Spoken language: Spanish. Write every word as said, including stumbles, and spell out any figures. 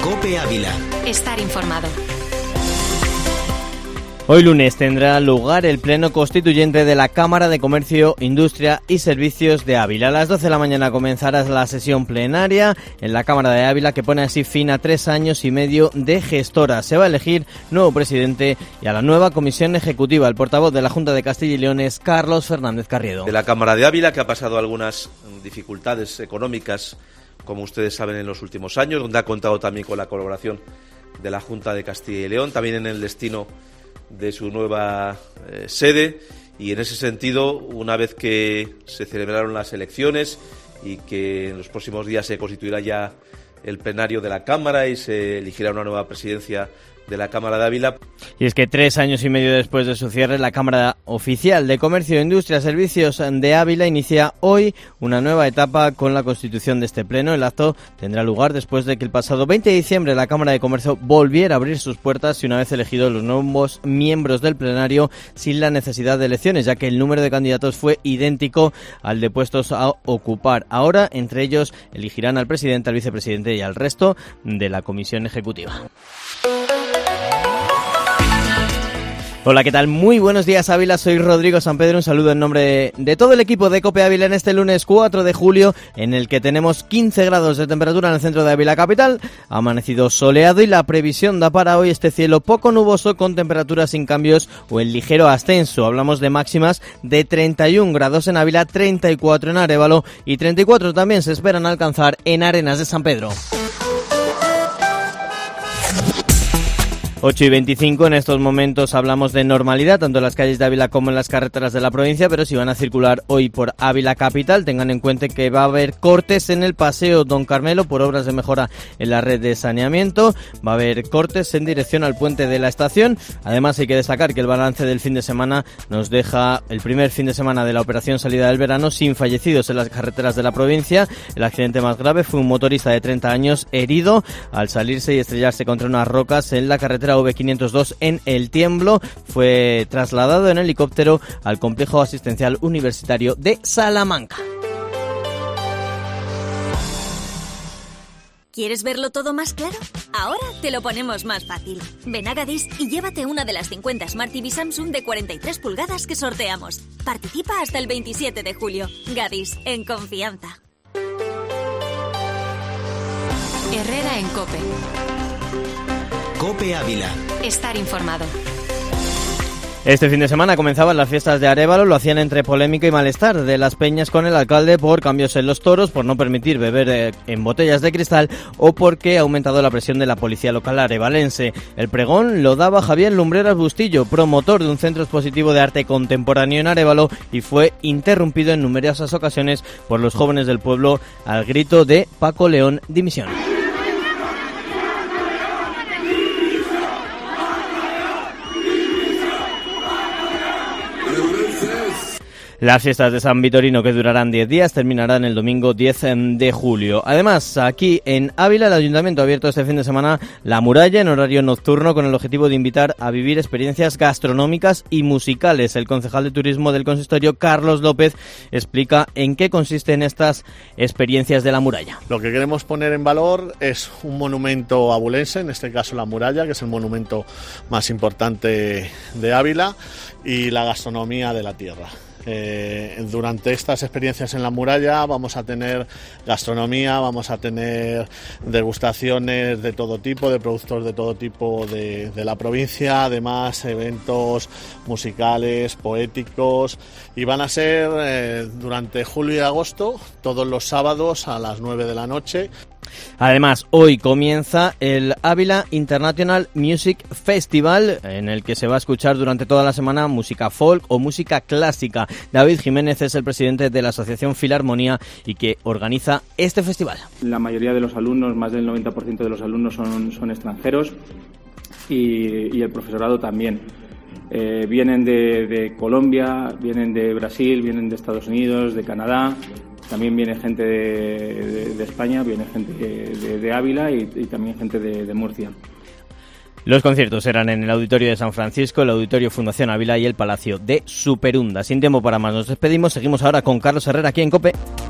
COPE Ávila. Estar informado. Hoy lunes tendrá lugar el pleno constituyente de la Cámara de Comercio, Industria y Servicios de Ávila. A las doce de la mañana comenzará la sesión plenaria en la Cámara de Ávila, que pone así fin a tres años y medio de gestora. Se va a elegir nuevo presidente y a la nueva comisión ejecutiva. El portavoz de la Junta de Castilla y León es Carlos Fernández Carriedo. De la Cámara de Ávila, que ha pasado algunas dificultades económicas, como ustedes saben, en los últimos años, donde ha contado también con la colaboración de la Junta de Castilla y León, también en el destino de su nueva eh, sede, y en ese sentido, una vez que se celebraron las elecciones y que en los próximos días se constituirá ya el plenario de la Cámara y se elegirá una nueva presidencia de la Cámara de Ávila. Y es que tres años y medio después de su cierre, la Cámara Oficial de Comercio, Industria y Servicios de Ávila inicia hoy una nueva etapa con la constitución de este pleno. El acto tendrá lugar después de que el pasado veinte de diciembre la Cámara de Comercio volviera a abrir sus puertas y una vez elegidos los nuevos miembros del plenario sin la necesidad de elecciones, ya que el número de candidatos fue idéntico al de puestos a ocupar. Ahora, entre ellos, elegirán al presidente, al vicepresidente y al resto de la comisión ejecutiva. Hola, ¿qué tal? Muy buenos días, Ávila. Soy Rodrigo San Pedro. Un saludo en nombre de, de todo el equipo de COPE Ávila en este lunes cuatro de julio, en el que tenemos quince grados de temperatura en el centro de Ávila capital. Ha amanecido soleado y la previsión da para hoy este cielo poco nuboso con temperaturas sin cambios o en ligero ascenso. Hablamos de máximas de treinta y un grados en Ávila, treinta y cuatro en Arévalo y treinta y cuatro también se esperan alcanzar en Arenas de San Pedro. ocho y veinticinco, en estos momentos hablamos de normalidad, tanto en las calles de Ávila como en las carreteras de la provincia, pero si van a circular hoy por Ávila capital, tengan en cuenta que va a haber cortes en el Paseo Don Carmelo por obras de mejora en la red de saneamiento, va a haber cortes en dirección al puente de la estación. Además, hay que destacar que el balance del fin de semana nos deja el primer fin de semana de la operación salida del verano sin fallecidos en las carreteras de la provincia. El accidente más grave fue un motorista de treinta años herido al salirse y estrellarse contra unas rocas en la carretera V quinientos dos en El Tiemblo. Fue trasladado en helicóptero al complejo asistencial universitario de Salamanca. ¿Quieres verlo todo más claro? Ahora te lo ponemos más fácil. Ven a Gadis y llévate una de las cincuenta Smart T V Samsung de cuarenta y tres pulgadas que sorteamos. Participa hasta el veintisiete de julio. Gadis, en confianza. Herrera en COPE. COPE Ávila. Estar informado. Este fin de semana comenzaban las fiestas de Arévalo, lo hacían entre polémica y malestar de las peñas con el alcalde por cambios en los toros, por no permitir beber eh, en botellas de cristal o porque ha aumentado la presión de la policía local arevalense. El pregón lo daba Javier Lumbreras Bustillo, promotor de un centro expositivo de arte contemporáneo en Arévalo, y fue interrumpido en numerosas ocasiones por los jóvenes del pueblo al grito de Paco León dimisión. Las fiestas de San Vitorino, que durarán diez días, terminarán el domingo diez de julio. Además, aquí en Ávila, el Ayuntamiento ha abierto este fin de semana La Muralla en horario nocturno con el objetivo de invitar a vivir experiencias gastronómicas y musicales. El concejal de turismo del consistorio, Carlos López, explica en qué consisten estas experiencias de La Muralla. Lo que queremos poner en valor es un monumento abulense, en este caso La Muralla, que es el monumento más importante de Ávila, y la gastronomía de la tierra. Eh, durante estas experiencias en La Muralla vamos a tener gastronomía, vamos a tener degustaciones de todo tipo, de productos de todo tipo de, de la provincia, además eventos musicales, poéticos, y van a ser eh, durante julio y agosto, todos los sábados a las nueve de la noche. Además, hoy comienza el Ávila International Music Festival, en el que se va a escuchar durante toda la semana música folk o música clásica. David Jiménez es el presidente de la Asociación Filarmonía y que organiza este festival. La mayoría de los alumnos, más del noventa por ciento de los alumnos son, son extranjeros y, y el profesorado también. Eh, vienen de, de Colombia, vienen de Brasil, vienen de Estados Unidos, de Canadá. También viene gente de, de, de España, viene gente de, de Ávila y, y también gente de, de Murcia. Los conciertos serán en el Auditorio de San Francisco, el Auditorio Fundación Ávila y el Palacio de Superunda. Sin tiempo para más, nos despedimos. Seguimos ahora con Carlos Herrera aquí en COPE.